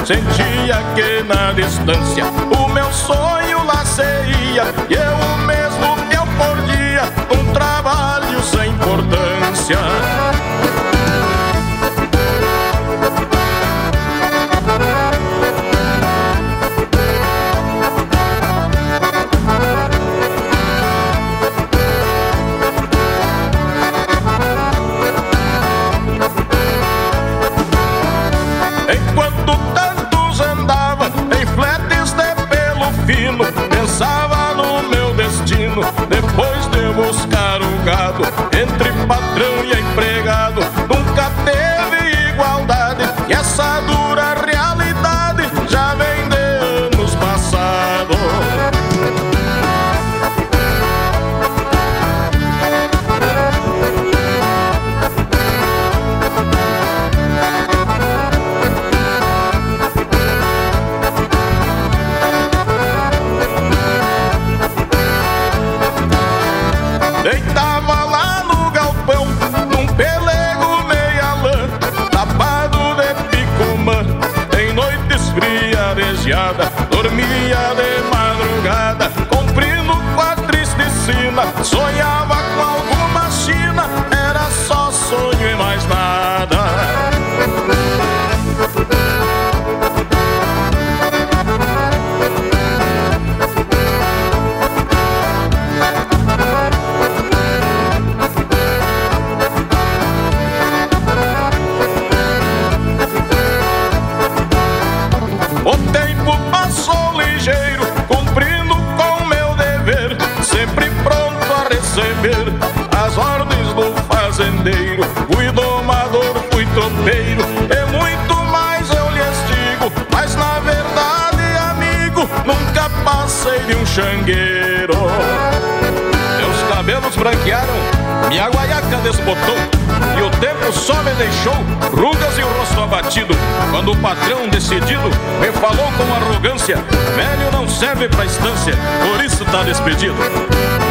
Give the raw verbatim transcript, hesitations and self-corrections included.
sentia que na distância o meu sonho lá seria, e eu mesmo que eu por dia um trabalho sem importância. Pensava no meu destino, depois de buscar o gado entre patrão e empregado. Nunca teve igualdade, e essa dura realidade já vem de anos passados. Deitava lá no galpão, num pelego meia lã, tapado de picumã, em noites fria de geada, dormia de madrugada, cumprindo com a triste sina, sonhava com alguma china, era só sonho e mais nada. O tempo passou ligeiro, cumprindo com meu dever, sempre pronto a receber as ordens do fazendeiro. Fui domador, fui tropeiro, e muito mais eu lhes digo, mas na verdade, amigo, nunca passei de um xangueiro. Meus cabelos branquearam, minha guaiaca desbotou, e o tempo só me deixou rugas e o rosto abatido, quando o patrão decidido me falou com arrogância: velho não serve pra estância, por isso tá despedido.